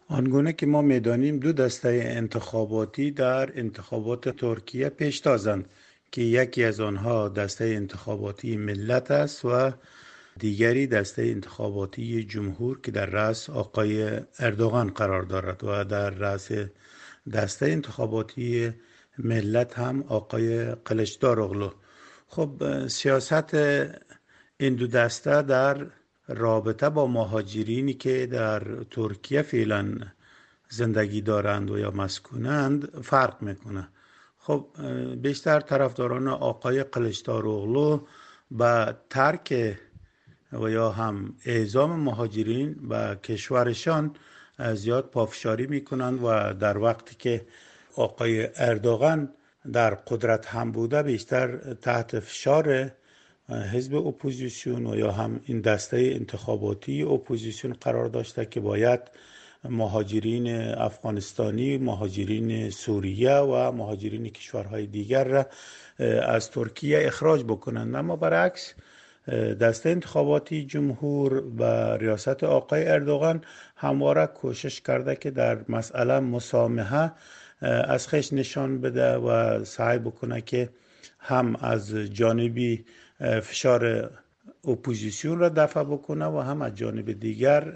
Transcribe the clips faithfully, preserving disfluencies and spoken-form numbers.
آنگونه که ما می‌دانیم دو دسته انتخاباتی در انتخابات ترکیه پیش تازند که یکی از آنها دسته انتخاباتی ملت است و دیگری دسته انتخاباتی جمهور که در رأس آقای اردوغان قرار دارد و در رأس دسته انتخاباتی ملت هم آقای قلچداروغلو. خب سیاست این دو دسته در رابطه با مهاجرینی که در ترکیه فعلا زندگی دارند و یا مسکونند فرق میکنه. خب بیشتر طرفداران آقای قلچداروغلو با ترک و یا هم اعزام مهاجرین به کشورشان زیاد پافشاری میکنند و در وقتی که آقای اردوغان در قدرت هم بوده بیشتر تحت فشار حزب اپوزیسیون و یا هم این دسته انتخاباتی اپوزیسیون قرار داشته که باید مهاجرین افغانستانی، مهاجرین سوریه و مهاجرین کشورهای دیگر را از ترکیه اخراج بکنند. اما برعکس دسته انتخاباتی جمهور و ریاست آقای اردوغان همواره کوشش کرده که در مسئله مسامحه از خش نشان بده و سعی بکنه که هم از جانبی فشار اپوزیسیون را دفع بکنه و هم از جانب دیگر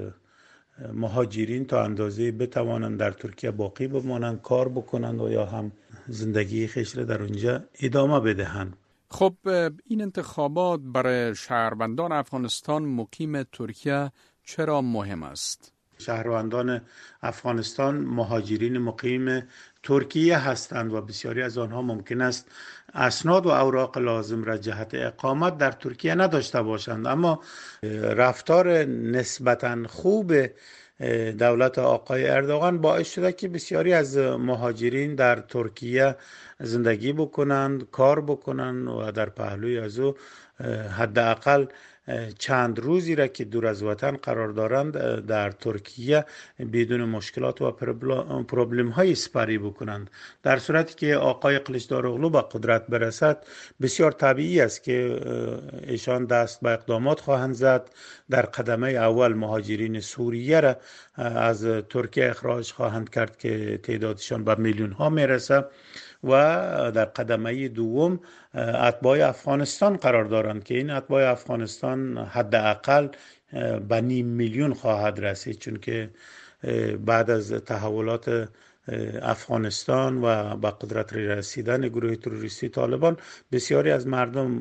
مهاجرین تا اندازه بتوانند در ترکیه باقی بمانند، کار بکنند و یا هم زندگی خیش را در اونجا ادامه بدهند. خب این انتخابات برای شهروندان افغانستان مقیم ترکیه چرا مهم است؟ شهروندان افغانستان مهاجرین مقیم ترکیه هستند و بسیاری از آنها ممکن است اسناد و اوراق لازم را جهت اقامت در ترکیه نداشته باشند، اما رفتار نسبتاً خوب دولت آقای اردوغان باعث شده که بسیاری از مهاجرین در ترکیه زندگی بکنند، کار بکنند و در پهلوی از او حداقل چند روزی را که دور از وطن قرار دارند در ترکیه بدون مشکلات و پروبلم های سپری بکنند. در صورتی که آقای قلچداروغلو به قدرت برسد بسیار طبیعی است که ایشان دست به اقدامات خواهند زد. در قدمه اول مهاجرین سوریه را از ترکیه اخراج خواهند کرد که تعدادشان به میلیون ها میرسه و در قدمه دوم اتباع افغانستان قرار دارند که این اتباع افغانستان حداقل به نیم میلیون خواهد رسید، چون که بعد از تحولات افغانستان و به قدرت رسیدن گروه تروریستی طالبان بسیاری از مردم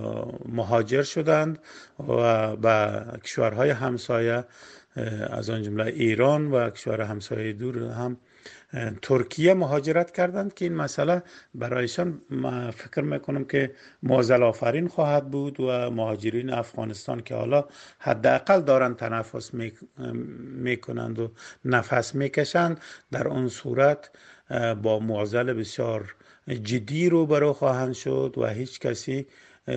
مهاجر شدند و به کشورهای همسایه از آن جمله ایران و کشور همسایه دور هم ترکیه مهاجرت کردند که این مسئله برایشان ما فکر میکنم که معضل آفرین خواهد بود و مهاجرین افغانستان که حالا حداقل دارند تنفس میکنند و نفس میکشند در اون صورت با معضل بسیار جدی روبرو خواهند شد و هیچ کسی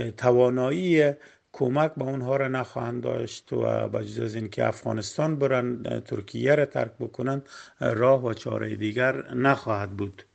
توانایی کمک به اونها را نخواهند داشت و بجز از این که افغانستان برن ترکیه را ترک بکنند راه و چاره دیگر نخواهد بود.